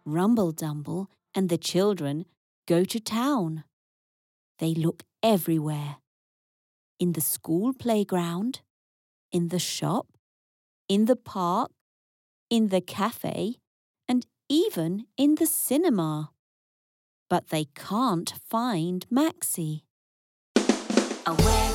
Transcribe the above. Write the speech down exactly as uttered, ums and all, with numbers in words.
Rumble Dumble and the children go to town. They look everywhere. In the school playground, in the shop, in the park, in the cafe, and even in the cinema. But they can't find Maxie. Away